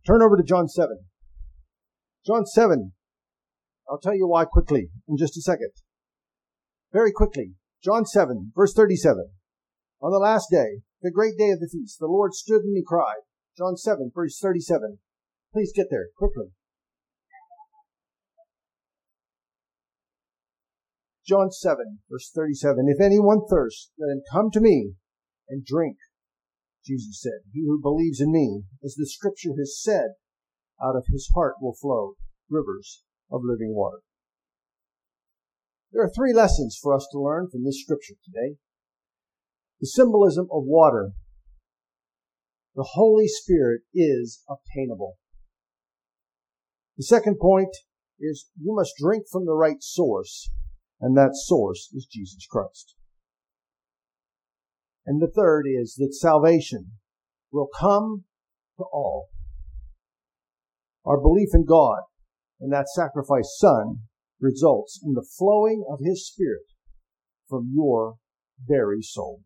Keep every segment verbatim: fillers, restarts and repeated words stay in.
Turn over to John seven. John seven. I'll tell you why quickly in just a second. Very quickly. John seven, verse thirty-seven. On the last day, the great day of the feast, the Lord stood and he cried. John seven, verse thirty-seven. Please get there quickly. John seven, verse thirty-seven. If anyone thirsts, let him come to me and drink. Jesus said, he who believes in me, as the scripture has said, out of his heart will flow rivers of living water. There are three lessons for us to learn from this scripture today. The symbolism of water. The Holy Spirit is obtainable. The second point is you must drink from the right source, and that source is Jesus Christ. And the third is that salvation will come to all. Our belief in God and that sacrificed Son results in the flowing of His Spirit from your very soul.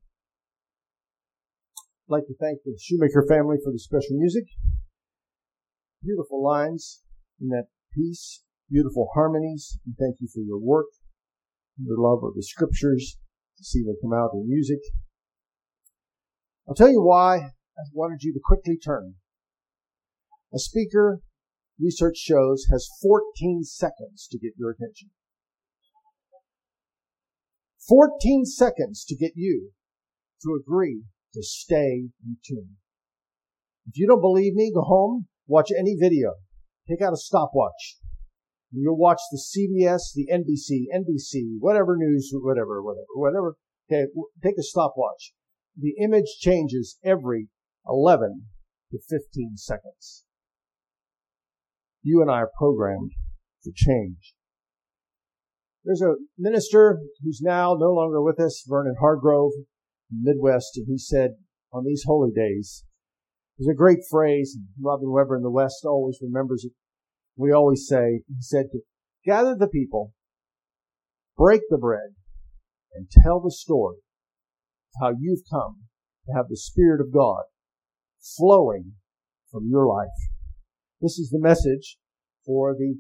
I'd like to thank the Shoemaker family for the special music. Beautiful lines in that piece, beautiful harmonies, and thank you for your work, your love of the scriptures, to see them come out in music. I'll tell you why I wanted you to quickly turn. A speaker, research shows, has fourteen seconds to get your attention. fourteen seconds to get you to agree to stay in tune. If you don't believe me, go home, watch any video. Take out a stopwatch. You'll watch the C B S, the N B C, N B C, whatever news, whatever, whatever, whatever. Okay, take a stopwatch. The image changes every eleven to fifteen seconds. You and I are programmed for change. There's a minister who's now no longer with us, Vernon Hargrove, Midwest, and he said on these holy days, there's a great phrase, and Robin Weber in the West always remembers it. We always say, he said, to gather the people, break the bread, and tell the story of how you've come to have the Spirit of God flowing from your life. This is the message for the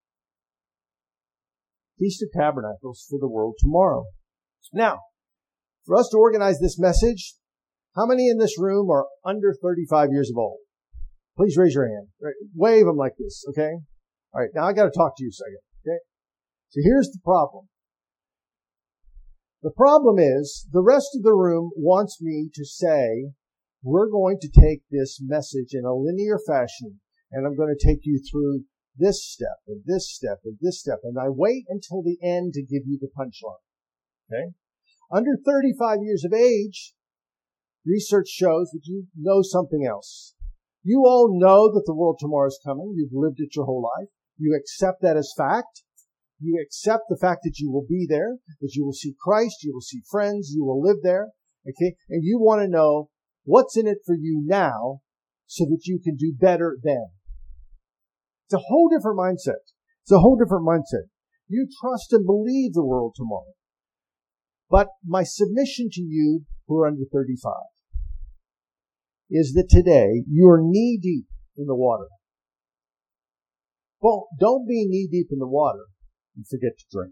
Feast of Tabernacles for the world tomorrow. Now, for us to organize this message, how many in this room are under thirty-five years of old? Please raise your hand. Wave them like this, okay? All right, now I got to talk to you a second, okay? So here's the problem. The problem is the rest of the room wants me to say, we're going to take this message in a linear fashion, and I'm going to take you through this step and this step and this step, and I wait until the end to give you the punchline, okay? Under thirty-five years of age, research shows that you know something else. You all know that the world tomorrow is coming. You've lived it your whole life. You accept that as fact. You accept the fact that you will be there, that you will see Christ, you will see friends, you will live there, okay? And you want to know what's in it for you now so that you can do better then. It's a whole different mindset. It's a whole different mindset. You trust and believe the world tomorrow. But my submission to you who are under thirty-five is that today you are knee deep in the water. Well, don't be knee deep in the water and forget to drink.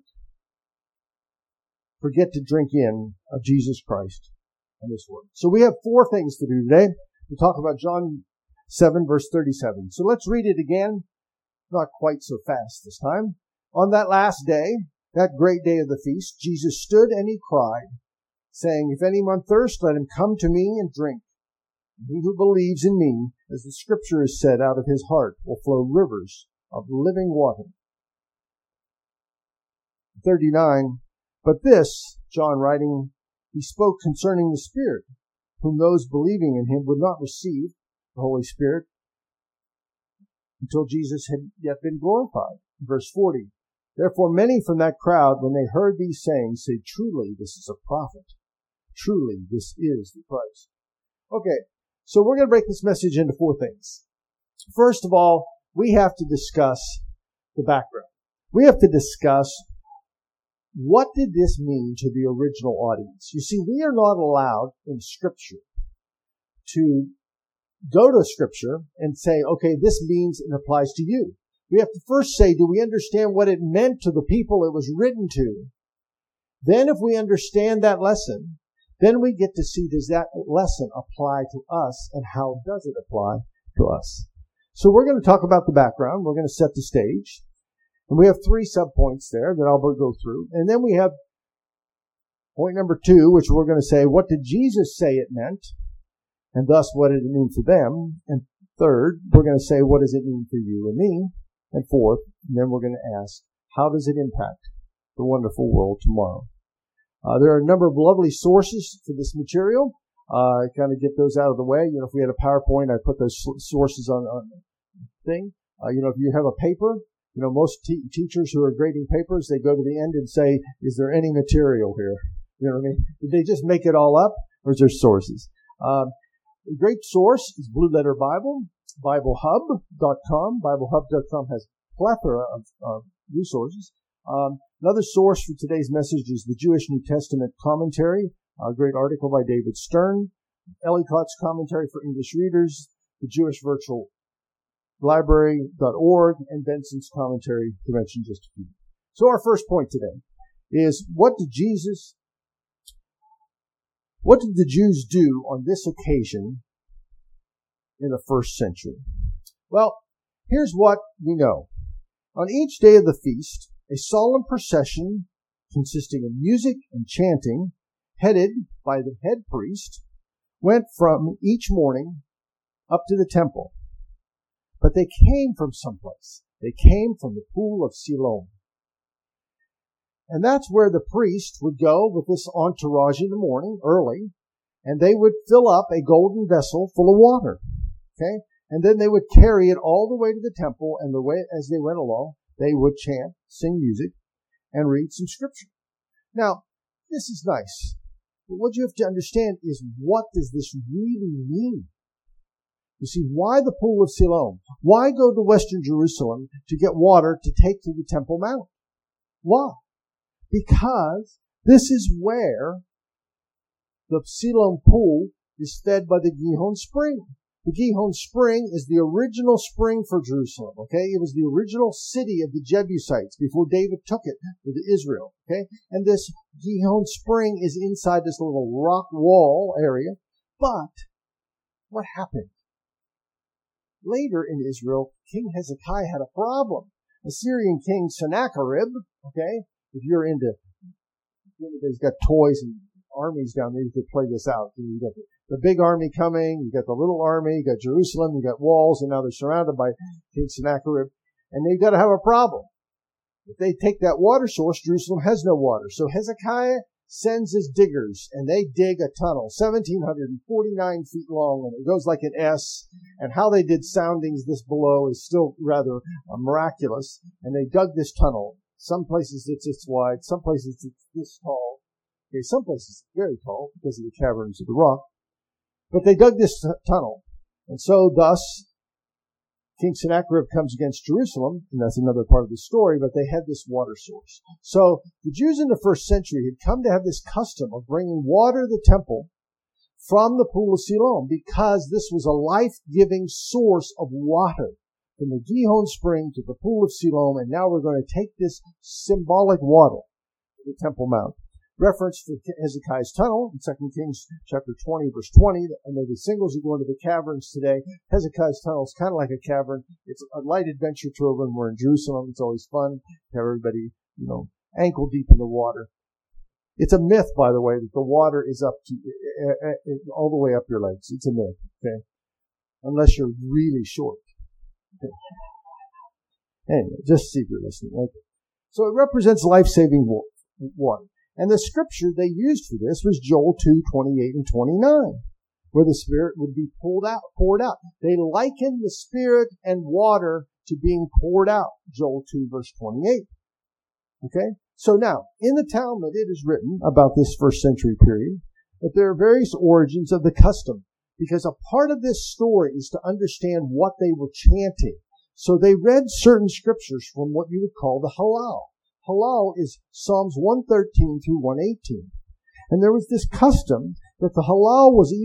Forget to drink in of Jesus Christ and His Word. So we have four things to do today. We talk about John seven, verse thirty-seven. So let's read it again. Not quite so fast this time. On that last day, that great day of the feast, Jesus stood and He cried, saying, if anyone thirst, let him come to me and drink. And he who believes in me, as the scripture has said, out of his heart will flow rivers of living water. thirty-nine. But this, John writing, he spoke concerning the Spirit, whom those believing in Him would not receive, the Holy Spirit, until Jesus had yet been glorified. Verse forty. Therefore many from that crowd, when they heard these sayings, said, truly this is a prophet. Truly this is the Christ. Okay, so we're going to break this message into four things. First of all, we have to discuss the background. We have to discuss what did this mean to the original audience. You see, we are not allowed in Scripture to go to Scripture and say, okay, this means and applies to you. We have to first say, do we understand what it meant to the people it was written to? Then if we understand that lesson, then we get to see, does that lesson apply to us, and how does it apply to us? So we're going to talk about the background. We're going to set the stage. And we have three subpoints there that I'll go through. And then we have point number two, which we're going to say, what did Jesus say it meant? And thus, what did it mean for them? And third, we're going to say, what does it mean for you and me? And fourth, and then we're going to ask, how does it impact the wonderful world tomorrow? Uh, there are a number of lovely sources for this material. Uh, kind of get those out of the way. You know, if we had a PowerPoint, I'd put those sources on, on the thing. Uh, you know, if you have a paper, you know, most te- teachers who are grading papers, they go to the end and say, is there any material here? You know what I mean? Did they just make it all up, or is there sources? Um, a great source is Blue Letter Bible, Bible Hub dot com. Bible Hub dot com has a plethora of uh, resources. Um, another source for today's message is the Jewish New Testament Commentary, a great article by David Stern, Ellicott's Commentary for English Readers, the Jewish Virtual Library dot org, and Benson's Commentary, to mention just a few. So our first point today is, what did Jesus, what did the Jews do on this occasion in the first century? Well, here's what we know. On each day of the feast, a solemn procession consisting of music and chanting, headed by the head priest, went from each morning up to the temple. But they came from someplace. They came from the pool of Siloam. And that's where the priest would go with this entourage in the morning, early, and they would fill up a golden vessel full of water. Okay? And then they would carry it all the way to the temple, and the way, as they went along, they would chant, sing music, and read some scripture. Now, this is nice. But what you have to understand is, what does this really mean? You see, why the pool of Siloam? Why go to western Jerusalem to get water to take to the Temple Mount? Why? Because this is where the Siloam pool is fed by the Gihon Spring. The Gihon Spring is the original spring for Jerusalem, okay? It was the original city of the Jebusites before David took it with Israel, okay? And this Gihon Spring is inside this little rock wall area. But what happened? Later in Israel, King Hezekiah had a problem. Assyrian king Sennacherib, okay? If you're into, he's got toys and armies down there, you could play this out. You got the, the big army coming, you got the little army, you got Jerusalem, you got walls, and now they're surrounded by King Sennacherib, and they've got to have a problem. If they take that water source, Jerusalem has no water. So Hezekiah sends his diggers, and they dig a tunnel, one thousand seven hundred forty-nine feet long, and it goes like an S. And how they did soundings this below is still rather uh, miraculous. And they dug this tunnel. Some places it's this wide, some places it's this tall. Okay, some places it's very tall because of the caverns of the rock. But they dug this t- tunnel. And so thus, King Sennacherib comes against Jerusalem, and that's another part of the story, but they had this water source. So the Jews in the first century had come to have this custom of bringing water to the temple from the pool of Siloam, because this was a life-giving source of water from the Gihon Spring to the pool of Siloam, and now we're going to take this symbolic water to the Temple Mount. Reference for Hezekiah's tunnel in Second Kings chapter twenty, verse twenty. I know the singles are going to the caverns today. Hezekiah's tunnel is kind of like a cavern. It's a light adventure trove when we're in Jerusalem. It's always fun to have everybody, you know, ankle deep in the water. It's a myth, by the way, that the water is up to uh, uh, all the way up your legs. It's a myth, okay? Unless you're really short. Okay. Anyway, just see if you're listening. Okay. So it represents life-saving water. And the scripture they used for this was Joel two, twenty-eight and twenty-nine, where the Spirit would be pulled out, poured out. They likened the Spirit and water to being poured out. Joel two, verse twenty-eight. Okay? So now, in the Talmud, it is written about this first century period that there are various origins of the custom, because a part of this story is to understand what they were chanting. So they read certain scriptures from what you would call the Hallel. Hallel is Psalms one thirteen through one eighteen. And there was this custom that the Hallel was even,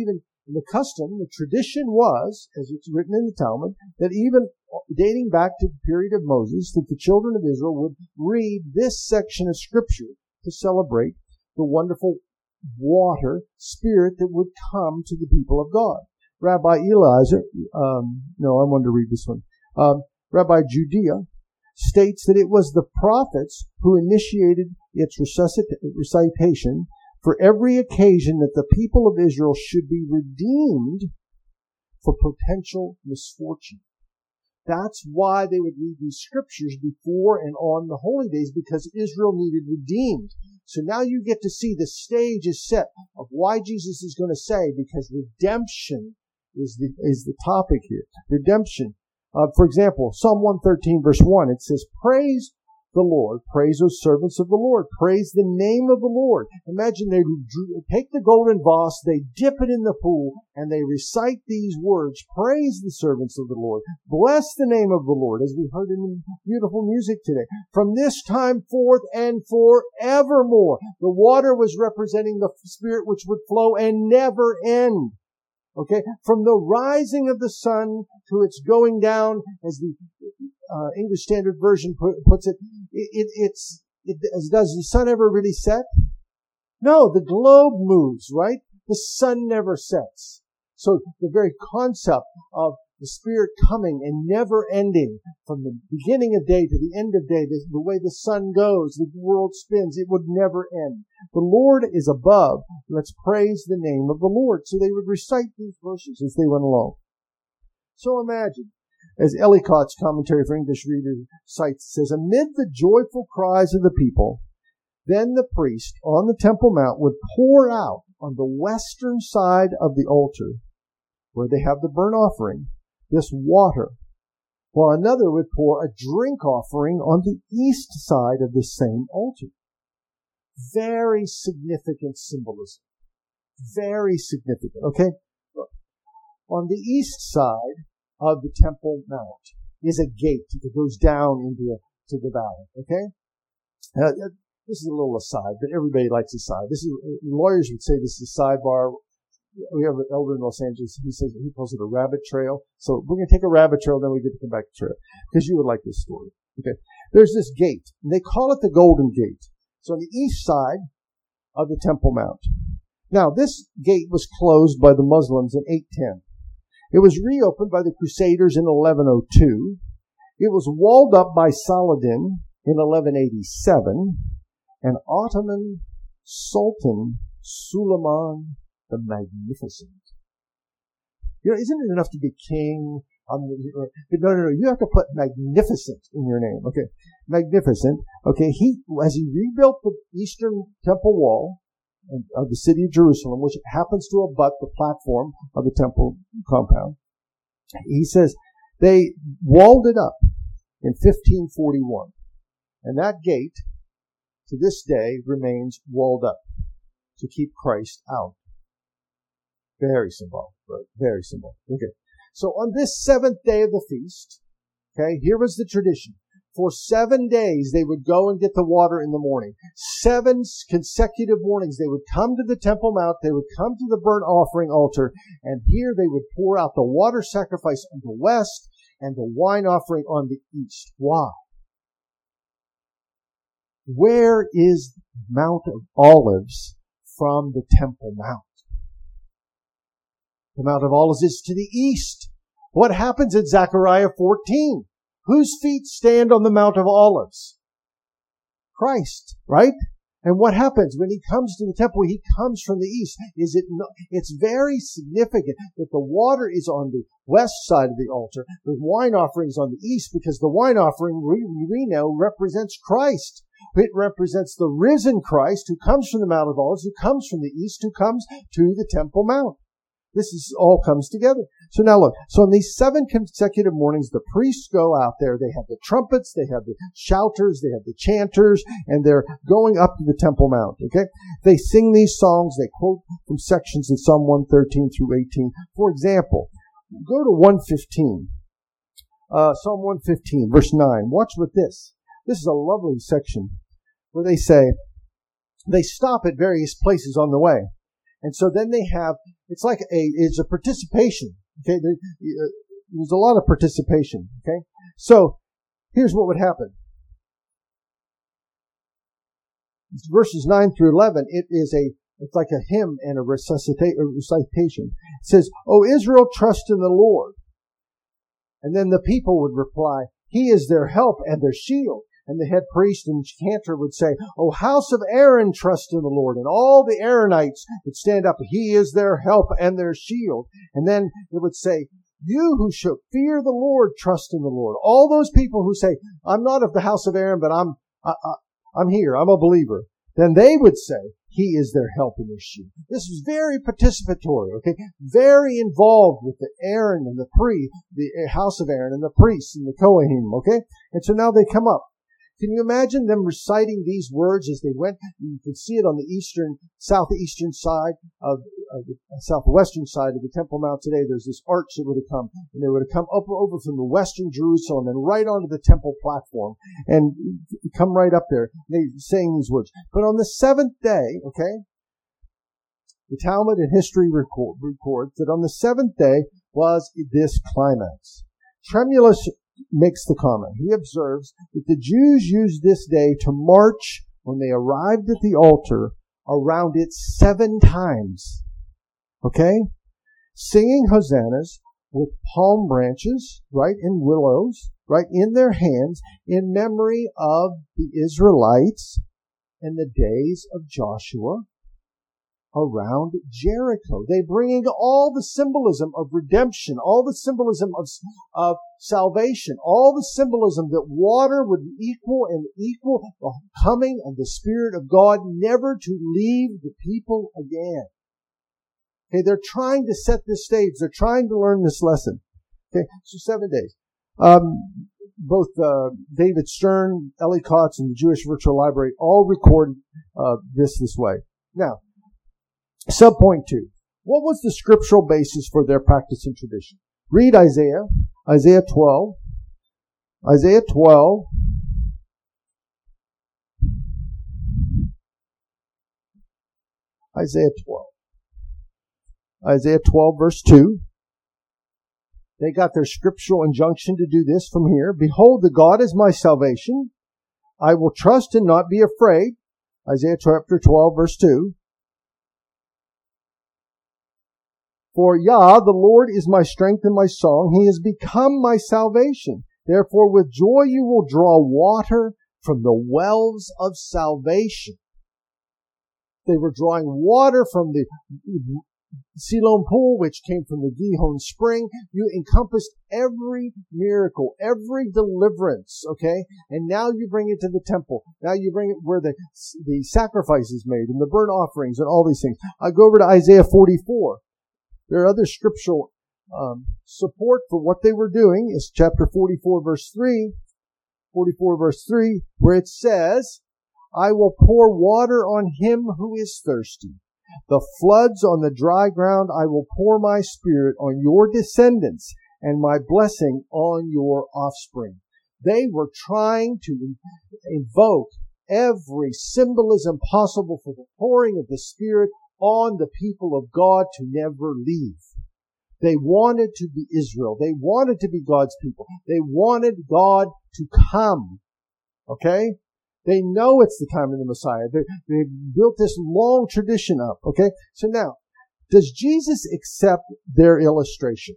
And the custom, the tradition was, as it's written in the Talmud, that even dating back to the period of Moses, that the children of Israel would read this section of Scripture to celebrate the wonderful water spirit that would come to the people of God. Rabbi Eliezer, um, no, I wanted to read this one. Um, Rabbi Judea states that it was the prophets who initiated its resuscit- recitation for every occasion that the people of Israel should be redeemed for potential misfortune. That's why they would read these scriptures before and on the holy days, because Israel needed redeemed. So now you get to see the stage is set of why Jesus is going to say, because redemption is the, is the topic here. Redemption. Uh, for example, Psalm one thirteen verse one, it says, praise the Lord, praise those servants of the Lord, praise the name of the Lord. Imagine they take the golden vase, they dip it in the pool, and they recite these words, praise the servants of the Lord, bless the name of the Lord, as we heard in beautiful music today. From this time forth and forevermore. The water was representing the Spirit which would flow and never end. Okay, from the rising of the sun to its going down, as the uh, English Standard Version put, puts it, it, it it's it, does the sun ever really set? No, the globe moves, right? The sun never sets. So the very concept of the Spirit coming and never ending from the beginning of day to the end of day, the, the way the sun goes, the world spins, it would never end. The Lord is above. Let's praise the name of the Lord. So they would recite these verses as they went along. So imagine, as Ellicott's commentary for English readers cites, it says, amid the joyful cries of the people, then the priest on the Temple Mount would pour out on the western side of the altar, where they have the burnt offering, this water, while another would pour a drink offering on the east side of the same altar. Very significant symbolism. Very significant. Okay? Look. On the east side of the Temple Mount is a gate that goes down into the, to the valley. Okay? Uh, this is a little aside, but everybody likes aside. This is, lawyers would say this is a sidebar. We have an elder in Los Angeles. He says he calls it a rabbit trail. So we're going to take a rabbit trail, then we get to come back to trail, because you would like this story. Okay, there's this gate, and they call it the Golden Gate. So on the east side of the Temple Mount. Now this gate was closed by the Muslims in eight ten. It was reopened by the Crusaders in eleven oh two. It was walled up by Saladin in eleven eighty-seven, and Ottoman Sultan Suleiman the Magnificent. You know, isn't it enough to be king? Um, no, no, no. You have to put magnificent in your name. Okay. Magnificent. Okay. He, as he rebuilt the eastern temple wall of the city of Jerusalem, which happens to abut the platform of the temple compound, he says they walled it up in fifteen forty-one. And that gate, to this day, remains walled up to keep Christ out. Very symbolic, right? Very symbolic. Okay. So on this seventh day of the feast, okay, here was the tradition. For seven days they would go and get the water in the morning. Seven consecutive mornings they would come to the Temple Mount, they would come to the burnt offering altar, and here they would pour out the water sacrifice on the west and the wine offering on the east. Why? Where is Mount of Olives from the Temple Mount? The Mount of Olives is to the east. What happens in Zechariah fourteen? Whose feet stand on the Mount of Olives? Christ, right? And what happens when he comes to the temple? He comes from the east. Is it not, it's very significant that the water is on the west side of the altar. The wine offering is on the east, because the wine offering, we, we know, represents Christ. It represents the risen Christ who comes from the Mount of Olives, who comes from the east, who comes to the Temple Mount. This is all comes together. So now look, so in these seven consecutive mornings, the priests go out there. They have the trumpets, they have the shouters, they have the chanters, and they're going up to the Temple Mount, okay? They sing these songs, they quote from sections of Psalm one thirteen through eighteen. For example, go to one fifteen. Uh, Psalm one fifteen, verse nine. Watch with this. This is a lovely section where they say, they stop at various places on the way. And so then they have, it's like a, it's a participation. Okay. There, uh, there's a lot of participation. Okay. So here's what would happen. Verses nine through eleven, it is a, it's like a hymn and a resuscita- a recitation. It says, O Israel, trust in the Lord. And then the people would reply, He is their help and their shield. And the head priest and cantor would say, O house of Aaron, trust in the Lord. And all the Aaronites would stand up. He is their help and their shield. And then it would say, you who should fear the Lord, trust in the Lord. All those people who say, I'm not of the house of Aaron, but I'm, I, I, I'm here. I'm a believer. Then they would say, He is their help and their shield. This was very participatory, okay? Very involved with the Aaron and the priest, the house of Aaron and the priests and the Kohanim, okay? And so now they come up. Can you imagine them reciting these words as they went? You can see it on the eastern, southeastern side of, of the southwestern side of the Temple Mount today. There's this arch that would have come, and they would have come up over from the western Jerusalem and right onto the temple platform and come right up there. They saying these words. But on the seventh day, okay, the Talmud and history record, records that on the seventh day was this climax. Tremulous makes the comment. He observes that the Jews used this day to march when they arrived at the altar around it seven times. Okay? Singing hosannas with palm branches, right, and willows, right, in their hands in memory of the Israelites in the days of Joshua around Jericho. They bringing all the symbolism of redemption, all the symbolism of, of salvation, all the symbolism that water would equal and equal the coming of the Spirit of God, never to leave the people again. Okay, they're trying to set this stage. They're trying to learn this lesson. Okay, so seven days. Um, both uh, David Stern, Ellie Kotz, and the Jewish Virtual Library all record uh, this this way. Now, subpoint two. What was the scriptural basis for their practice and tradition? Read Isaiah, Isaiah twelve, Isaiah twelve, Isaiah twelve, Isaiah twelve verse two. They got their scriptural injunction to do this from here. Behold, the God is my salvation. I will trust and not be afraid. Isaiah chapter twelve verse two. For Yah, the Lord, is my strength and my song. He has become my salvation. Therefore, with joy you will draw water from the wells of salvation. They were drawing water from the Siloam pool, which came from the Gihon spring. You encompassed every miracle, every deliverance, okay? And now you bring it to the temple. Now you bring it where the, the sacrifice is made and the burnt offerings and all these things. I go over to Isaiah forty-four. There are other scriptural um, support for what they were doing. Is chapter forty-four, verse three. forty-four, verse three, where it says, I will pour water on him who is thirsty. The floods on the dry ground, I will pour my spirit on your descendants and my blessing on your offspring. They were trying to invoke every symbolism possible for the pouring of the Spirit on the people of God to never leave. They wanted to be Israel. They wanted to be God's people. They wanted God to come. Okay? They know it's the time of the Messiah. They, they built this long tradition up. Okay? So now, does Jesus accept their illustration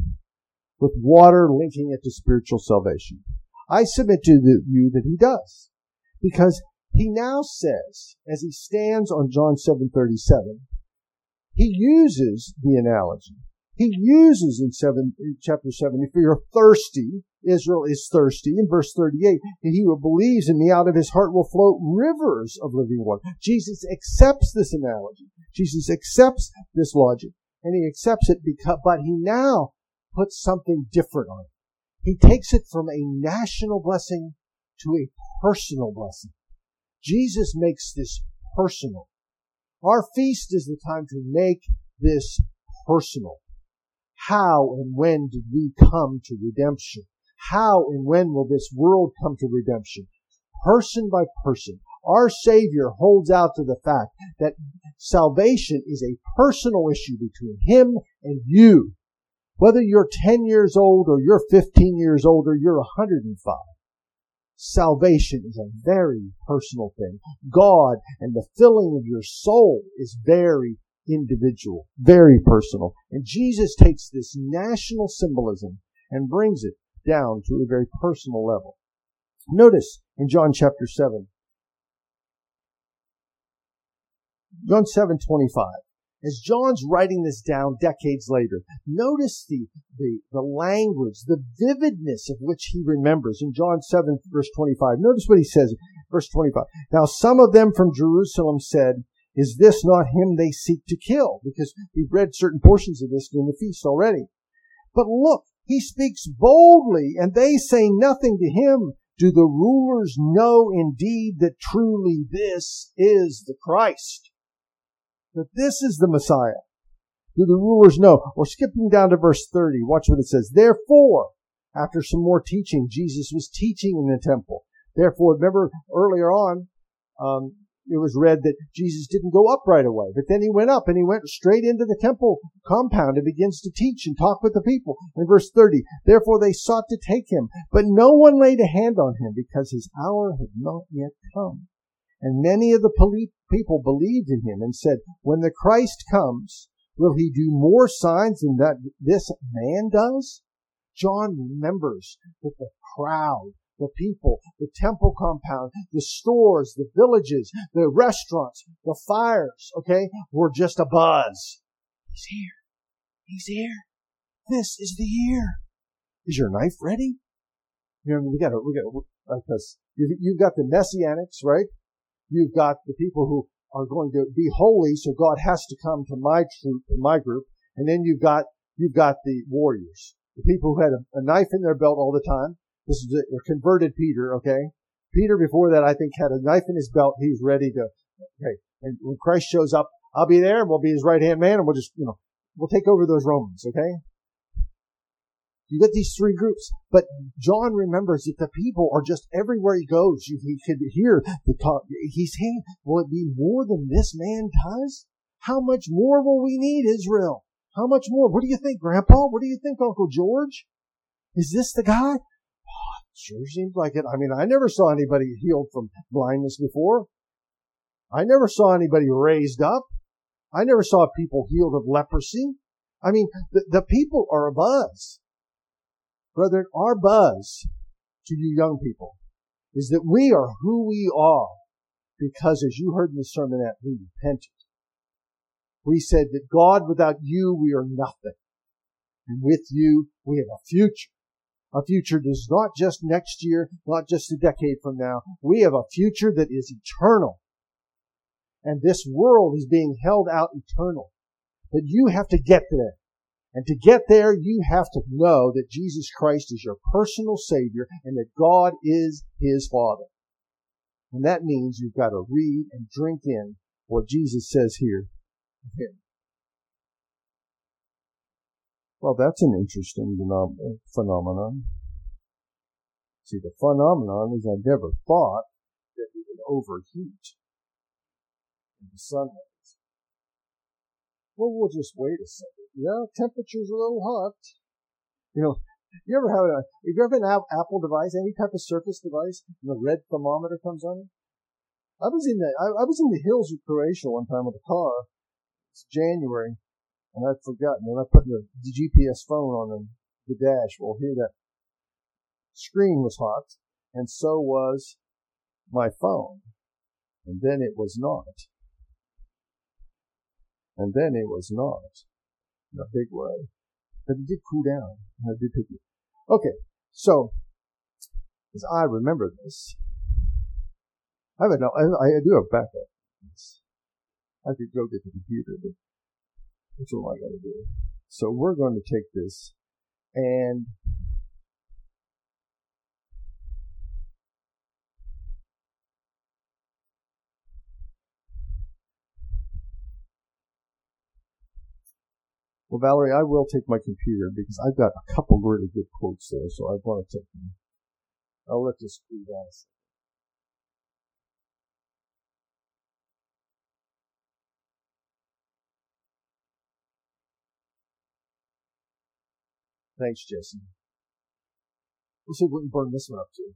with water linking it to spiritual salvation? I submit to you that he does. Because he now says, as he stands on John seven thirty-seven, he uses the analogy. He uses in seven, chapter seven, if you're thirsty, Israel is thirsty. In verse thirty-eight, and he who believes in me, out of his heart will flow rivers of living water. Jesus accepts this analogy. Jesus accepts this logic. And he accepts it because, but he now puts something different on it. He takes it from a national blessing to a personal blessing. Jesus makes this personal. Our feast is the time to make this personal. How and when did we come to redemption? How and when will this world come to redemption? Person by person. Our Savior holds out to the fact that salvation is a personal issue between Him and you. Whether you're ten years old or you're fifteen years old or you're one hundred five. Salvation is a very personal thing. God and the filling of your soul is very individual, very personal. And Jesus takes this national symbolism and brings it down to a very personal level. Notice in John chapter seven, John seven twenty-five, as John's writing this down decades later, notice the, the, the language, the vividness of which he remembers. In John seven verse twenty-five, notice what he says, verse twenty-five. Now some of them from Jerusalem said, is this not him they seek to kill? Because we've read certain portions of this during the feast already. But look, he speaks boldly, and they say nothing to him. Do the rulers know indeed that truly this is the Christ? That this is the Messiah? Do the rulers know? Or skipping down to verse thirty, watch what it says. Therefore, after some more teaching, Jesus was teaching in the temple. Therefore, remember earlier on, um, it was read that Jesus didn't go up right away, but then he went up and he went straight into the temple compound and begins to teach and talk with the people. In verse thirty, therefore they sought to take him, but no one laid a hand on him because his hour had not yet come. And many of the people believed in him and said, when the Christ comes, will he do more signs than that this man does? John remembers that the crowd, the people, the temple compound, the stores, the villages, the restaurants, the fires, okay, were just a buzz. He's here. He's here. This is the year. Is your knife ready? You know, we got to, we got to, like this. You've, you've got the messianics, right? You've got the people who are going to be holy, so God has to come to my troop, my group. And then you've got, you've got the warriors, the people who had a, a knife in their belt all the time. This is the converted Peter, okay? Peter before that, I think, had a knife in his belt. He's ready to, okay. And when Christ shows up, I'll be there and we'll be his right-hand man and we'll just, you know, we'll take over those Romans, okay? You get these three groups. But John remembers that the people are just everywhere he goes. You, he could hear the talk. He's saying, will it be more than this man does? How much more will we need, Israel? How much more? What do you think, Grandpa? What do you think, Uncle George? Is this the guy? Oh, it sure seems like it. I mean, I never saw anybody healed from blindness before. I never saw anybody raised up. I never saw people healed of leprosy. I mean, the, the people are abuzz. Brethren, our buzz to you young people is that we are who we are because, as you heard in the sermonette, we repented. We said that God, without you, we are nothing. And with you, we have a future. A future that is not just next year, not just a decade from now. We have a future that is eternal. And this world is being held out eternal. But you have to get there. And to get there, you have to know that Jesus Christ is your personal Savior and that God is His Father. And that means you've got to read and drink in what Jesus says here of Him. Well, that's an interesting phenomenon. See, the phenomenon is I never thought that it would overheat in the sun. Well, we'll just wait a second. Yeah, temperature's a little hot. You know, you ever have a, if you ever have an Apple device, any type of Surface device, and the red thermometer comes on it? I was in the, I, I was in the hills of Croatia one time with a car. It's January, and I'd forgotten, and I put the, the G P S phone on the, the dash. Well, here that screen was hot, and so was my phone. And then it was not. And then it was not. In a big way. But it did cool down. I did take it. Okay, so, as I remember this, I have a, I, I do have backup. I could go get the computer, but that's all I gotta do. So we're going to take this and well, Valerie, I will take my computer because I've got a couple really good quotes there, so I want to take them. I'll let this cool down a second. Thanks, Jesse. We'll see if we can burn this one up too.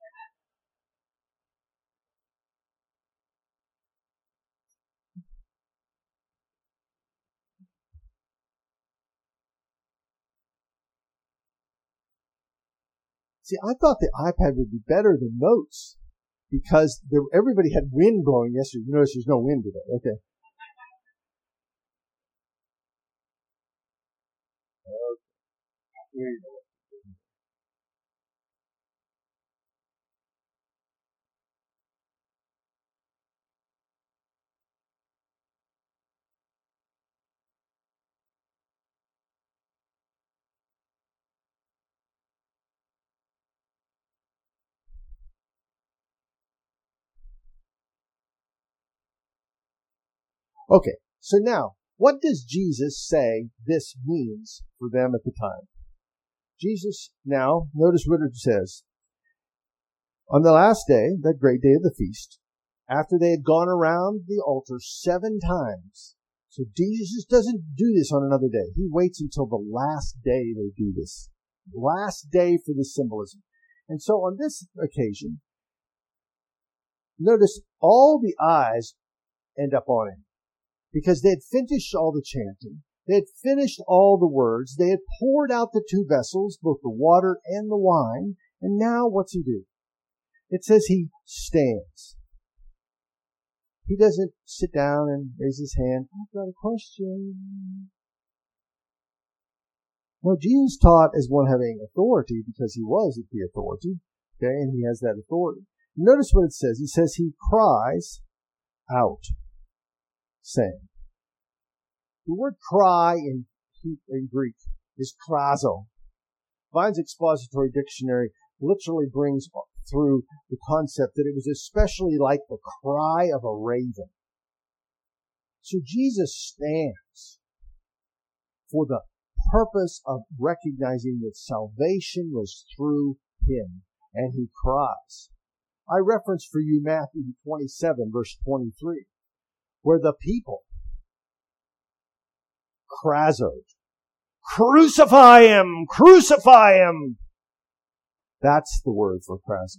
See, I thought the iPad would be better than Notes because there, everybody had wind blowing yesterday. You notice there's no wind today. Okay. Here you go. Okay, so now, what does Jesus say this means for them at the time? Jesus, now, notice what it says. On the last day, that great day of the feast, after they had gone around the altar seven times, so Jesus doesn't do this on another day. He waits until the last day they do this. Last day for the symbolism. And so on this occasion, notice all the eyes end up on him. Because they had finished all the chanting. They had finished all the words. They had poured out the two vessels, both the water and the wine. And now what's he do? It says he stands. He doesn't sit down and raise his hand. I've got a question. No, Jesus taught as one having authority because he was the authority. Okay, and he has that authority. Notice what it says. He says he cries out, saying. The word cry in, in Greek is krazo. Vine's Expository Dictionary literally brings through the concept that it was especially like the cry of a raven. So Jesus stands for the purpose of recognizing that salvation was through him, and he cries. I reference for you Matthew twenty-seven, verse twenty-three, where the people krazoed, crucify him, crucify him. That's the word for krazo.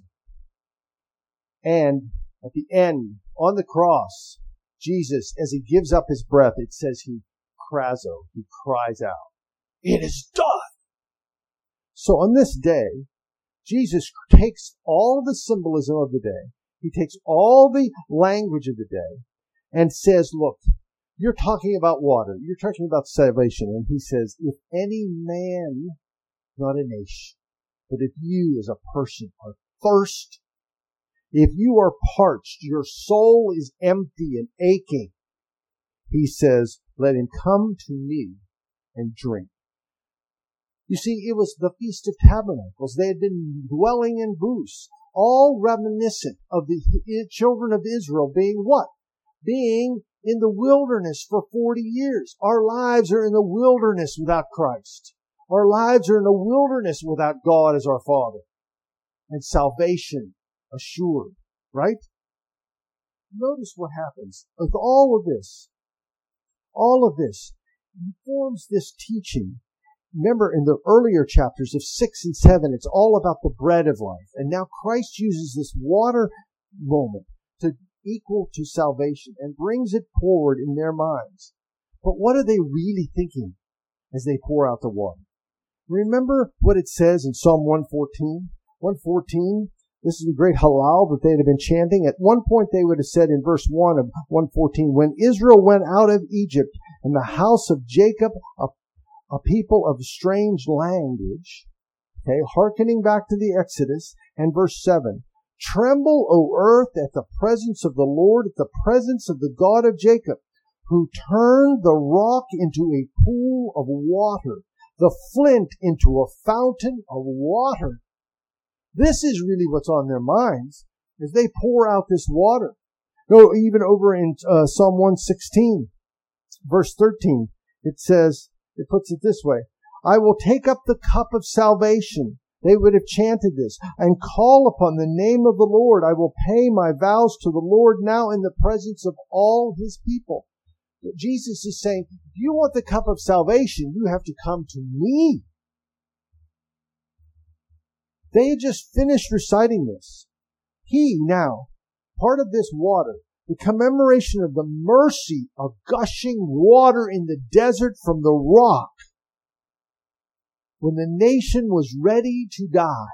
And at the end, on the cross, Jesus, as he gives up his breath, it says he krazo, he cries out, it is done. So on this day, Jesus takes all the symbolism of the day, he takes all the language of the day, and says, look, you're talking about water, you're talking about salvation, and he says, if any man, not a nation, but if you as a person are thirsty, if you are parched, your soul is empty and aching, he says, let him come to me and drink. You see, it was the Feast of Tabernacles. They had been dwelling in booths, all reminiscent of the children of Israel being what? Being in the wilderness for forty years. Our lives are in the wilderness without Christ. Our lives are in the wilderness without God as our Father. And salvation assured, right? Notice what happens with all of this. All of this forms this teaching. Remember in the earlier chapters of six and seven, it's all about the bread of life. And now Christ uses this water moment to equal to salvation and brings it forward in their minds. But what are they really thinking as they pour out the water? Remember what it says in Psalm one fourteen? one fourteen, this is the great Hallel that they'd have been chanting. At one point they would have said in verse one of one fourteen, when Israel went out of Egypt and the house of Jacob, a, a people of strange language, okay, hearkening back to the Exodus, and verse seven, tremble, O earth, at the presence of the Lord, at the presence of the God of Jacob, who turned the rock into a pool of water, the flint into a fountain of water. This is really what's on their minds as they pour out this water. Go even over in uh, Psalm one sixteen, verse thirteen. It says, it puts it this way, I will take up the cup of salvation. They would have chanted this, and call upon the name of the Lord. I will pay my vows to the Lord now in the presence of all his people. Jesus is saying, if you want the cup of salvation, you have to come to me. They had just finished reciting this. He now, part of this water, the commemoration of the mercy of gushing water in the desert from the rock, when the nation was ready to die,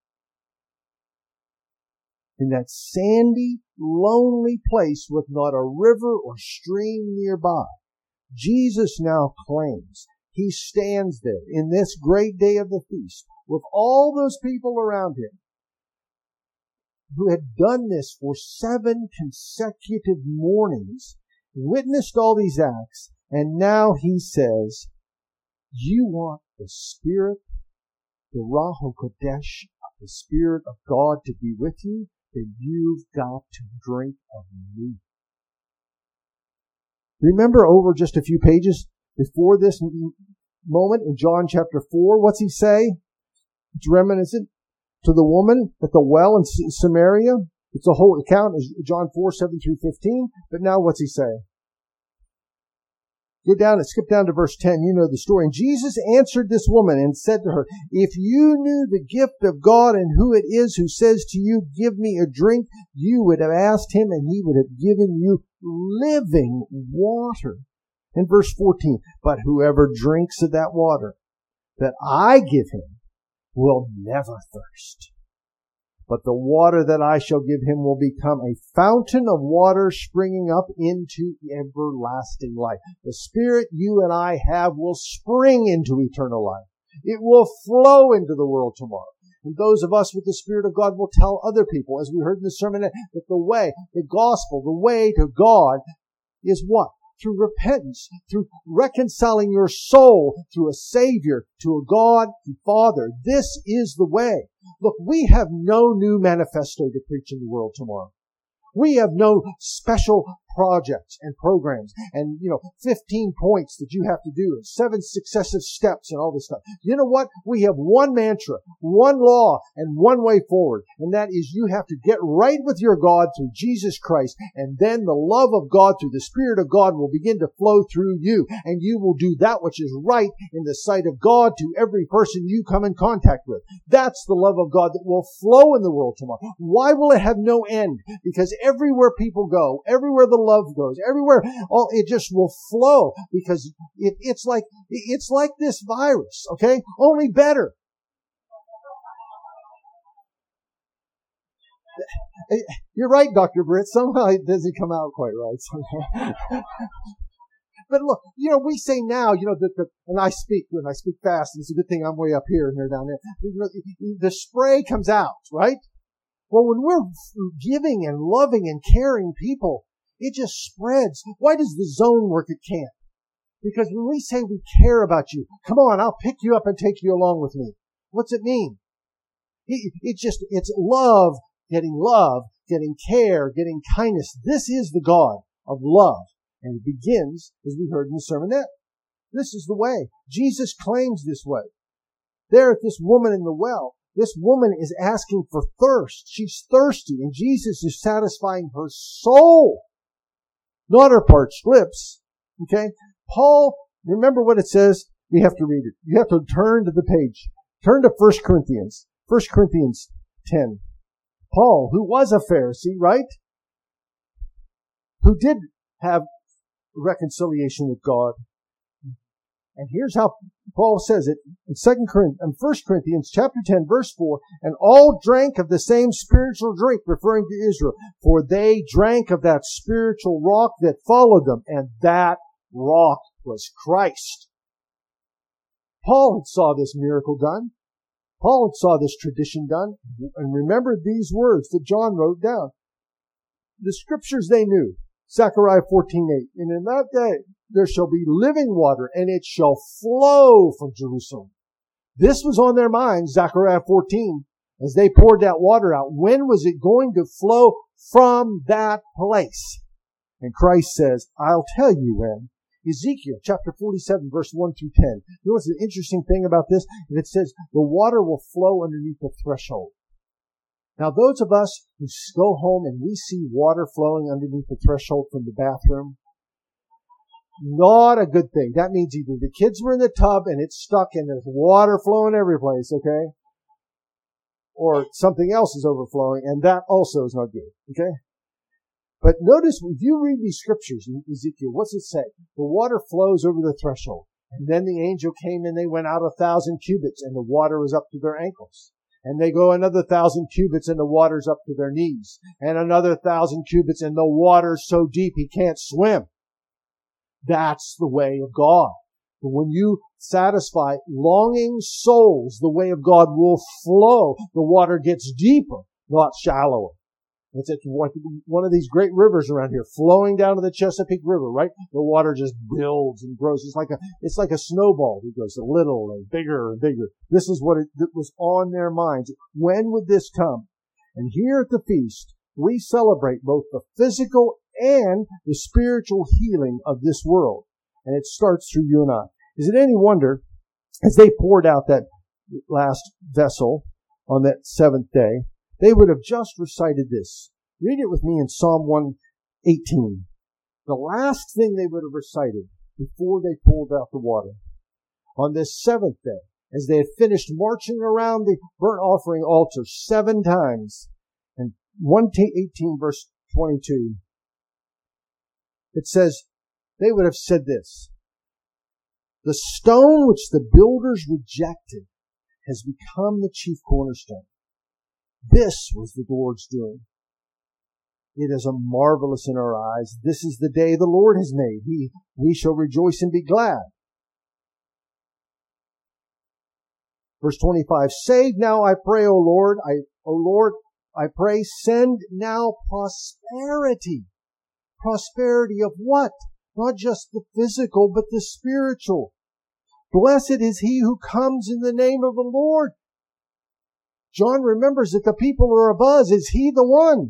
in that sandy, lonely place with not a river or stream nearby, Jesus now claims he stands there in this great day of the feast with all those people around him who had done this for seven consecutive mornings, witnessed all these acts, and now he says, you want the Spirit, the Ruach HaKodesh, the Spirit of God to be with you? Then you've got to drink of me. Remember over just a few pages before this moment in John chapter four, what's he say? It's reminiscent to the woman at the well in Samaria. It's a whole account, John four, seven through fifteen. But now what's he say? Go down and skip down to verse ten. You know the story. And Jesus answered this woman and said to her, if you knew the gift of God and who it is who says to you, give me a drink, you would have asked him and he would have given you living water. In verse fourteen, but whoever drinks of that water that I give him will never thirst. But the water that I shall give him will become a fountain of water springing up into everlasting life. The Spirit you and I have will spring into eternal life. It will flow into the world tomorrow. And those of us with the Spirit of God will tell other people, as we heard in the sermon, that the way, the gospel, the way to God is what? Through repentance, through reconciling your soul to a Savior, to a God and Father. This is the way. Look, we have no new manifesto to preach in the world tomorrow. We have no special projects and programs and, you know, fifteen points that you have to do and seven successive steps and all this stuff. You know what? We have one mantra, one law, and one way forward. And that is you have to get right with your God through Jesus Christ. And then the love of God through the Spirit of God will begin to flow through you. And you will do that which is right in the sight of God to every person you come in contact with. That's the love of God that will flow in the world tomorrow. Why will it have no end? Because everywhere people go, everywhere the love goes, everywhere, all it just will flow because it, it's like it's like this virus, okay? Only better. You're right, Doctor Britt. Somehow it doesn't come out quite right. But look, you know, we say now, you know, that the, and I speak, when I speak fast, and it's a good thing I'm way up here and they're down there. The spray comes out, right? Well, when we're giving and loving and caring people, it just spreads. Why does the zone work at camp? Because when we say we care about you, come on, I'll pick you up and take you along with me. What's it mean? It, it just, it's love, getting love, getting care, getting kindness. This is the God of love. And it begins, as we heard in the sermonette. This is the way. Jesus claims this way. There at this woman in the well, this woman is asking for thirst. She's thirsty, and Jesus is satisfying her soul, not her parched lips. Okay? Paul, remember what it says? You have to read it. You have to turn to the page. Turn to First Corinthians. First Corinthians ten. Paul, who was a Pharisee, right? Who did have reconciliation with God. And here's how Paul says it in Second Corinthians, in First Corinthians chapter ten, verse four, and all drank of the same spiritual drink, referring to Israel, for they drank of that spiritual rock that followed them, and that rock was Christ. Paul had saw this miracle done. Paul had saw this tradition done, and remembered these words that John wrote down. The scriptures they knew. Zechariah fourteen eight. And in that day there shall be living water, and it shall flow from Jerusalem. This was on their minds, Zechariah fourteen, as they poured that water out. When was it going to flow from that place? And Christ says, I'll tell you when. Ezekiel chapter forty-seven, verse one through ten. You know what's an interesting thing about this? It says the water will flow underneath the threshold. Now, those of us who go home and we see water flowing underneath the threshold from the bathroom, not a good thing. That means either the kids were in the tub and it's stuck and there's water flowing every place, okay? or something else is overflowing, and that also is not good. Okay? But notice, if you read these scriptures in Ezekiel, what's it say? The water flows over the threshold. And then the angel came and they went out a thousand cubits and the water was up to their ankles. And they go another thousand cubits and the water's up to their knees. And another thousand cubits and the water's so deep he can't swim. That's the way of God. But when you satisfy longing souls, the way of God will flow. The water gets deeper, not shallower. It's one of these great rivers around here, flowing down to the Chesapeake River, right? The water just builds and grows. It's like a, it's like a snowball. It goes a little and bigger and bigger. This is what it, it was on their minds. When would this come? And here at the feast, we celebrate both the physical and the spiritual healing of this world. And it starts through you and I. Is it any wonder, as they poured out that last vessel on that seventh day, they would have just recited this. Read it with me in Psalm one eighteen. The last thing they would have recited before they pulled out the water. On this seventh day, as they had finished marching around the burnt offering altar seven times, and one eighteen verse twenty-two, it says, they would have said this: the stone which the builders rejected has become the chief cornerstone. This was the Lord's doing. It is a marvelous in our eyes. This is the day the Lord has made. He, we shall rejoice and be glad. Verse twenty-five, save now, I pray, O Lord, I, O Lord, I pray, send now prosperity. Prosperity of what? Not just the physical, but the spiritual. Blessed is he who comes in the name of the Lord. John remembers that the people are abuzz. Is he the one?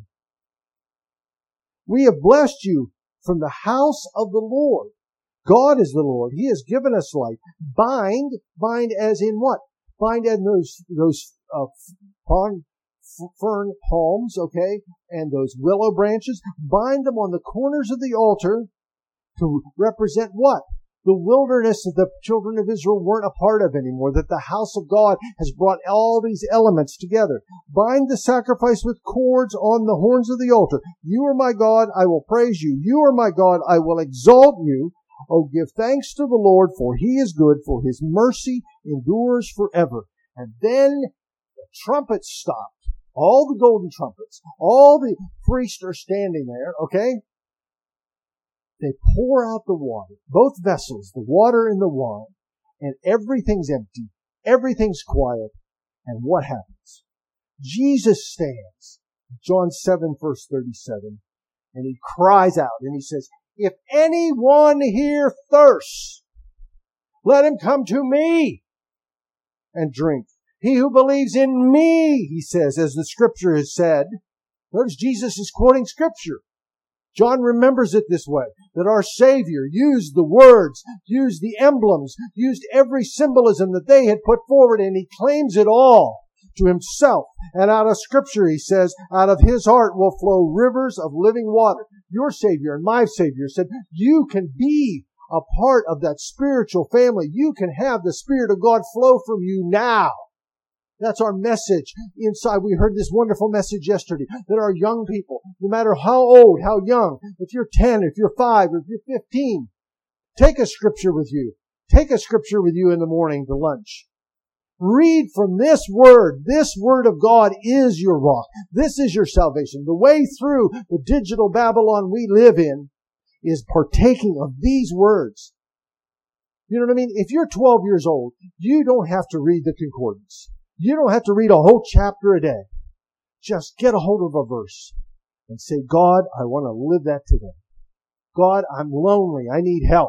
We have blessed you from the house of the Lord. God is the Lord. He has given us life. Bind, bind as in what? Bind in those, those, uh, fern, fern palms, okay? And those willow branches. Bind them on the corners of the altar to represent what? The wilderness that the children of Israel weren't a part of anymore, that the house of God has brought all these elements together. Bind the sacrifice with cords on the horns of the altar. You are my God, I will praise you. You are my God, I will exalt you. Oh, give thanks to the Lord, for he is good, for his mercy endures forever. And then the trumpets stopped. All the golden trumpets. All the priests are standing there, okay? They pour out the water, both vessels, the water and the wine, and everything's empty, everything's quiet, and what happens? Jesus stands, John seven verse thirty-seven, and he cries out, and he says, if anyone here thirsts, let him come to me and drink. He who believes in me, he says, as the scripture has said. Notice Jesus is quoting scripture. John remembers it this way, that our Savior used the words, used the emblems, used every symbolism that they had put forward, and he claims it all to himself. And out of Scripture, he says, out of his heart will flow rivers of living water. Your Savior and my Savior said, you can be a part of that spiritual family. You can have the Spirit of God flow from you now. That's our message inside. We heard this wonderful message yesterday that our young people, no matter how old, how young, if you're ten, if you're five, or if you're fifteen, take a scripture with you. Take a scripture with you in the morning to lunch. Read from this word. This word of God is your rock. This is your salvation. The way through the digital Babylon we live in is partaking of these words. You know what I mean? If you're twelve years old, you don't have to read the concordance. You don't have to read a whole chapter a day. Just get a hold of a verse and say, God, I want to live that today. God, I'm lonely. I need help.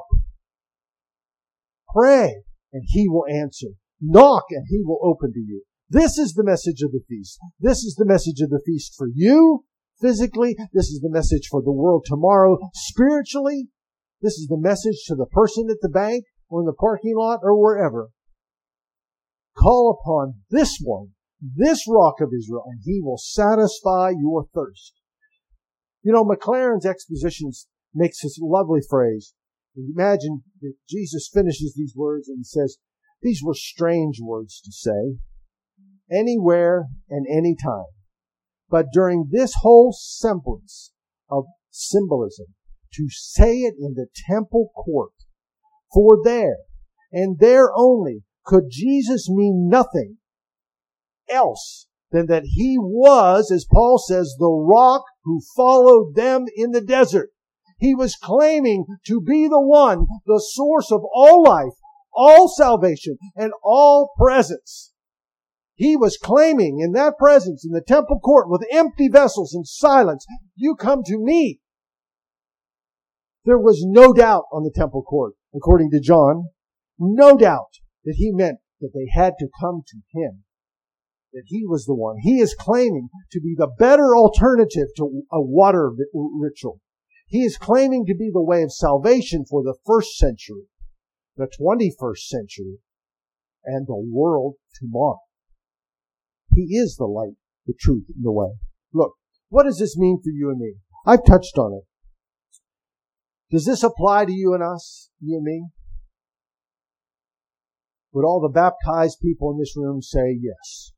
Pray and he will answer. Knock and he will open to you. This is the message of the feast. This is the message of the feast for you physically. This is the message for the world tomorrow spiritually. This is the message to the person at the bank or in the parking lot or wherever. Call upon this one, this rock of Israel, and he will satisfy your thirst. You know, McLaren's expositions makes this lovely phrase. Imagine that Jesus finishes these words and he says, these were strange words to say. anywhere and anytime. But during this whole semblance of symbolism, to say it in the temple court, for there, and there only, could Jesus mean nothing else than that he was, as Paul says, the rock who followed them in the desert. He was claiming to be the one, the source of all life, all salvation, and all presence. He was claiming in that presence in the temple court with empty vessels and silence, you come to me. There was no doubt on the temple court, according to John, no doubt that he meant that they had to come to him, that he was the one. He is claiming to be the better alternative to a water ritual. He is claiming to be the way of salvation for the first century, the twenty-first century, and the world tomorrow. He is the light, the truth, and the way. Look, what does this mean for you and me? I've touched on it. Does this apply to you and us, you and me? Would all the baptized people in this room say yes?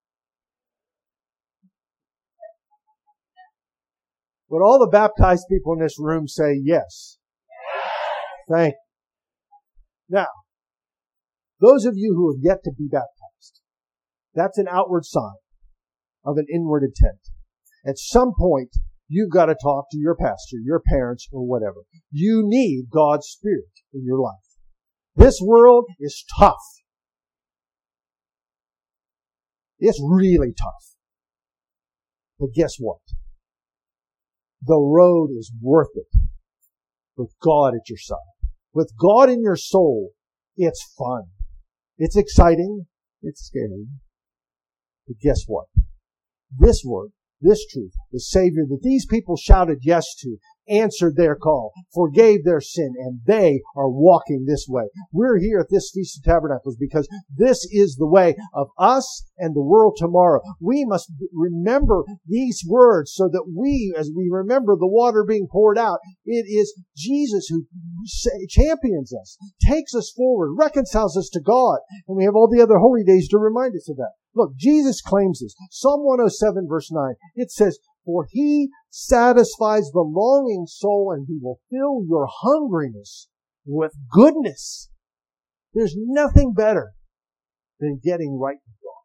Would all the baptized people in this room say yes? Thank you. Now, those of you who have yet to be baptized, that's an outward sign of an inward intent. At some point, you've got to talk to your pastor, your parents, or whatever. You need God's Spirit in your life. This world is tough. It's really tough. But guess what? The road is worth it with God at your side. With God in your soul, it's fun. It's exciting. It's scary. But guess what? This word, this truth, the Savior that these people shouted yes to, answered their call, forgave their sin, and they are walking this way. We're here at this Feast of Tabernacles because this is the way of us and the world tomorrow. We must remember these words so that we, as we remember the water being poured out, it is Jesus who champions us, takes us forward, reconciles us to God, and we have all the other holy days to remind us of that. Look, Jesus claims this. Psalm one oh seven verse nine, it says, for he satisfies the longing soul and he will fill your hungriness with goodness. There's nothing better than getting right with God.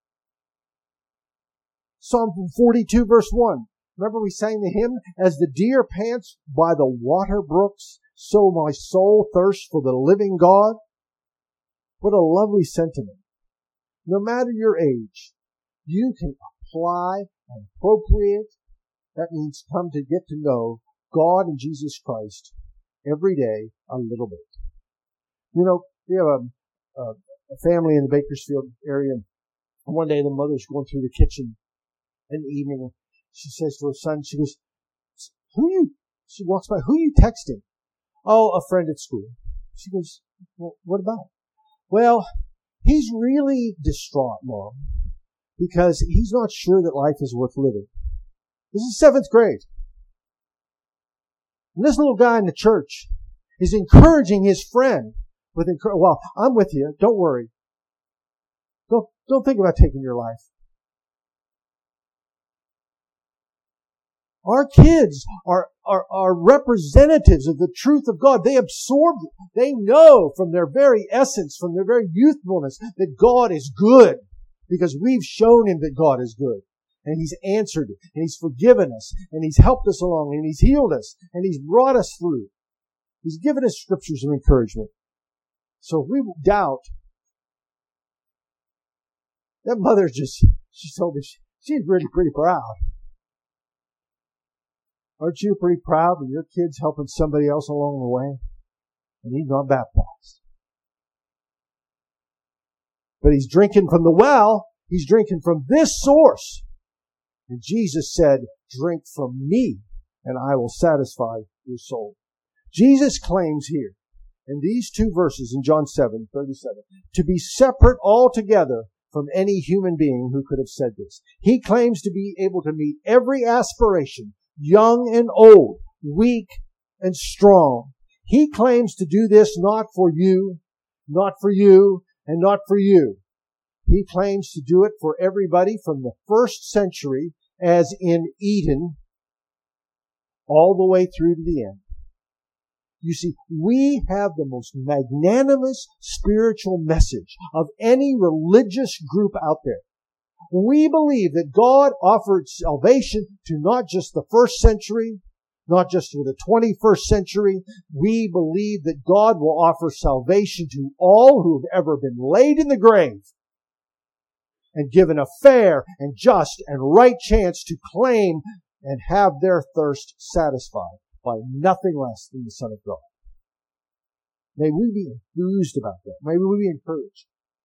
Psalm forty-two verse one. Remember we sang the hymn, as the deer pants by the water brooks, so my soul thirsts for the living God. What a lovely sentiment. No matter your age, you can apply and appropriate. That means come to get to know God and Jesus Christ every day a little bit. You know, we have a, a, a family in the Bakersfield area. And one day the mother's going through the kitchen in the evening. And she says to her son, she goes, who you, she walks by, who are you texting? Oh, a friend at school. She goes, well, what about? Well, he's really distraught, Mom, because he's not sure that life is worth living. This is seventh grade. And this little guy in the church is encouraging his friend with, well, I'm with you. Don't worry. Don't, don't think about taking your life. Our kids are, are, are representatives of the truth of God. They absorb it. They know from their very essence, from their very youthfulness, that God is good because we've shown him that God is good. And he's answered it, and he's forgiven us, and he's helped us along, and he's healed us, and he's brought us through. He's given us scriptures of encouragement. So if we doubt, that mother just, she told me, she, she's really pretty proud. Aren't you pretty proud when your kid's helping somebody else along the way? And he's not baptized. But he's drinking from the well. He's drinking from this source. And Jesus said, drink from me, and I will satisfy your soul. Jesus claims here, in these two verses in John seven thirty-seven, to be separate altogether from any human being who could have said this. He claims to be able to meet every aspiration, young and old, weak and strong. He claims to do this not for you, not for you, and not for you. He claims to do it for everybody from the first century, as in Eden, all the way through to the end. You see, we have the most magnanimous spiritual message of any religious group out there. We believe that God offered salvation to not just the first century, not just to the twenty-first century. We believe that God will offer salvation to all who have ever been laid in the grave and given a fair and just and right chance to claim and have their thirst satisfied by nothing less than the Son of God. May we be enthused about that. May we be encouraged.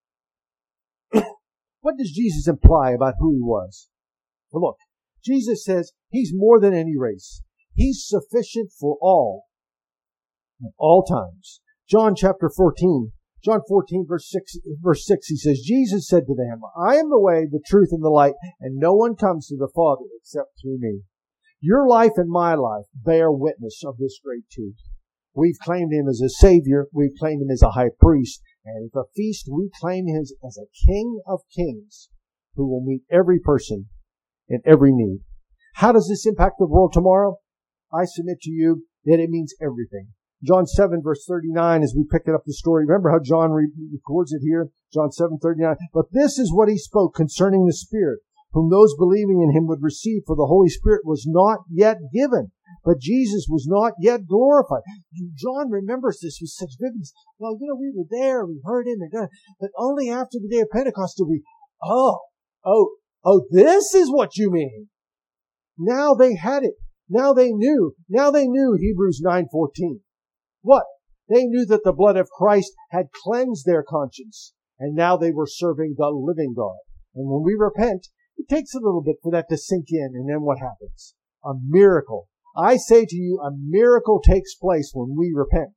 What does Jesus imply about who He was? Well, look, Jesus says He's more than any race. He's sufficient for all, at all times. John chapter fourteen, John fourteen verse six, verse six, He says, Jesus said to them, I am the way, the truth, and the light, and no one comes to the Father except through me. Your life and my life bear witness of this great truth. We've claimed Him as a Savior. We've claimed Him as a high priest. And at the feast, we claim Him as a King of kings who will meet every person in every need. How does this impact the world tomorrow? I submit to you that it means everything. John seven verse thirty-nine, as we pick it up the story, remember how John records it here? John seven thirty-nine. But this is what He spoke concerning the Spirit, whom those believing in Him would receive, for the Holy Spirit was not yet given, but Jesus was not yet glorified. John remembers this with such vividness. Well, you know, we were there, we heard Him, and but only after the day of Pentecost did we, oh, oh, oh, this is what you mean. Now they had it. Now they knew. Now they knew Hebrews nine fourteen. What? They knew that the blood of Christ had cleansed their conscience, and now they were serving the living God. And when we repent, it takes a little bit for that to sink in, and then what happens? A miracle. I say to you, a miracle takes place when we repent.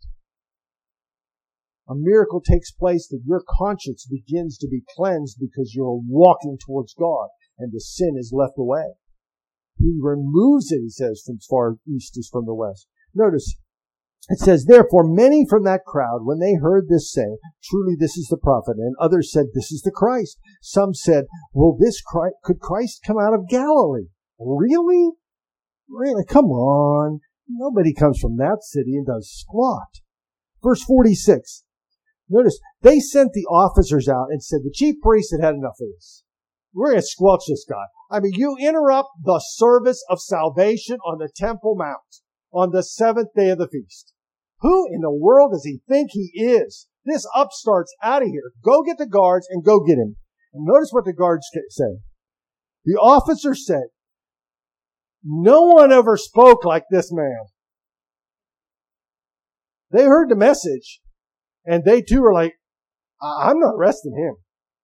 A miracle takes place that your conscience begins to be cleansed because you're walking towards God, and the sin is left away. He removes it, He says, from as far east as from the west. Notice, it says, therefore many from that crowd, when they heard this say, truly this is the prophet, and others said, this is the Christ. Some said, well, this Christ, could Christ come out of Galilee? Really? Really? Come on. Nobody comes from that city and does squat. Verse forty-six. Notice, they sent the officers out and said, the chief priests had had enough of this. We're going to squelch this guy. I mean, you interrupt the service of salvation on the Temple Mount on the seventh day of the feast. Who in the world does he think he is? This upstart's out of here. Go get the guards and go get him. And notice what the guards say. The officer said, no one ever spoke like this man. They heard the message, and they too are like, I'm not arresting him.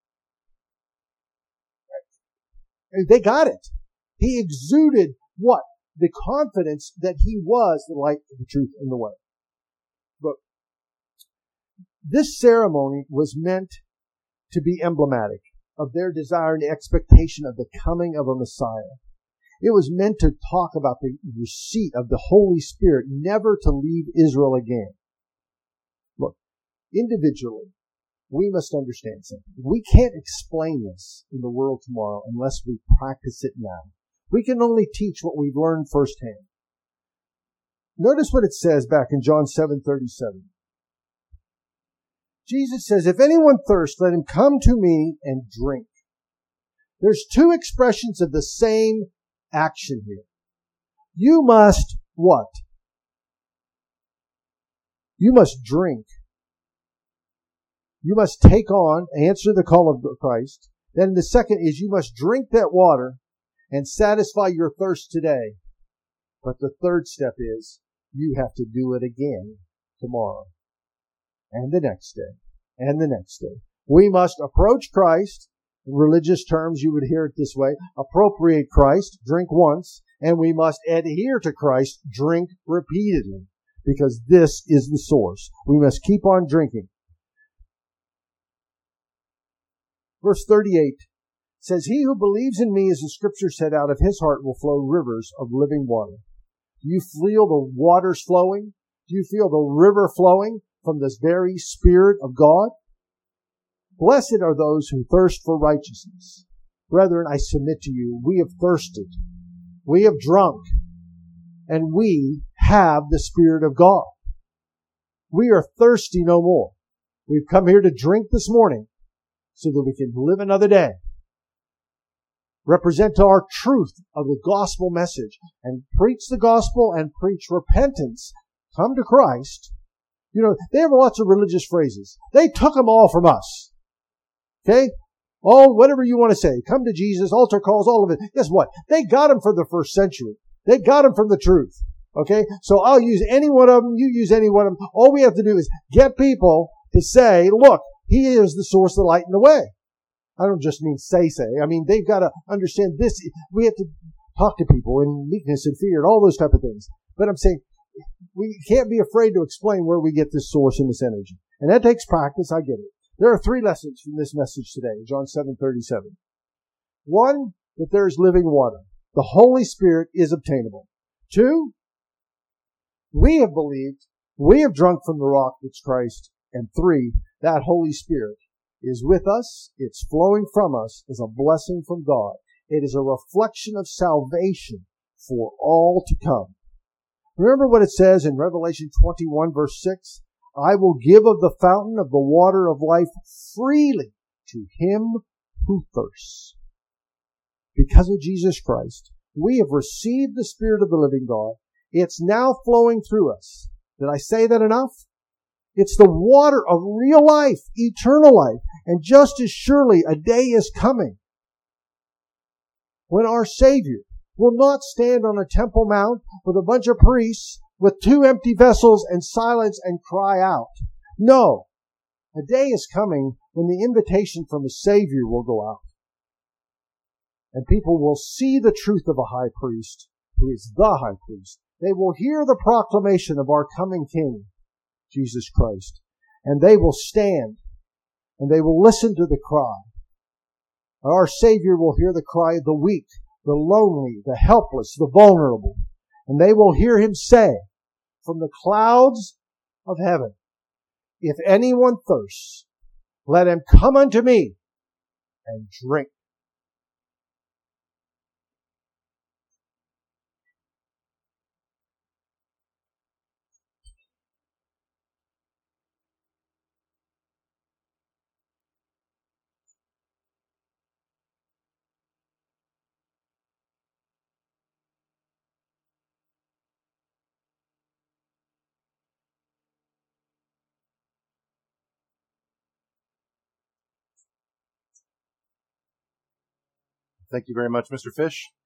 They got it. He exuded what? The confidence that he was the light, the truth, and the way. But this ceremony was meant to be emblematic of their desire and expectation of the coming of a Messiah. It was meant to talk about the receipt of the Holy Spirit, never to leave Israel again. Look, individually, we must understand something. We can't explain this in the world tomorrow unless we practice it now. We can only teach what we've learned firsthand. Notice what it says back in John seven thirty-seven. Jesus says, if anyone thirsts, let him come to me and drink. There's two expressions of the same action here. You must what? You must drink. You must take on, answer the call of Christ. Then the second is you must drink that water and satisfy your thirst today. But the third step is you have to do it again tomorrow and the next day and the next day. We must approach Christ. In religious terms, you would hear it this way. Appropriate Christ, drink once, and we must adhere to Christ, drink repeatedly, because this is the source. We must keep on drinking. Verse thirty-eight says, he who believes in me, as the scripture said, out of his heart will flow rivers of living water. Do you feel the waters flowing? Do you feel the river flowing from this very Spirit of God? Blessed are those who thirst for righteousness. Brethren, I submit to you, we have thirsted, we have drunk, and we have the Spirit of God. We are thirsty no more. We've come here to drink this morning so that we can live another day. Represent our truth of the gospel message and preach the gospel and preach repentance. Come to Christ. You know, they have lots of religious phrases. They took them all from us. Okay? All, whatever you want to say. Come to Jesus, altar calls, all of it. Guess what? They got them from the first century. They got them from the truth. Okay? So I'll use any one of them. You use any one of them. All we have to do is get people to say, look, He is the source, the light, and the way. I don't just mean say, say. I mean, they've got to understand this. We have to talk to people in meekness and fear and all those type of things. But I'm saying, we can't be afraid to explain where we get this source and this energy. And that takes practice. I get it. There are three lessons from this message today, John seven thirty-seven. One, that there is living water. The Holy Spirit is obtainable. Two, we have believed, we have drunk from the rock that's Christ. And three, that Holy Spirit is with us. It's flowing from us as a blessing from God. It is a reflection of salvation for all to come. Remember what it says in Revelation twenty-one verse six? I will give of the fountain of the water of life freely to him who thirsts. Because of Jesus Christ, we have received the Spirit of the living God. It's now flowing through us. Did I say that enough? It's the water of real life, eternal life. And just as surely a day is coming when our Savior will not stand on a temple mount with a bunch of priests with two empty vessels and silence and cry out. No. A day is coming when the invitation from the Savior will go out. And people will see the truth of a high priest who is the high priest. They will hear the proclamation of our coming King, Jesus Christ. And they will stand and they will listen to the cry. Our Savior will hear the cry of the weak, the lonely, the helpless, the vulnerable. And they will hear Him say from the clouds of heaven, if anyone thirsts, let him come unto me and drink. Thank you very much, Mister Fish.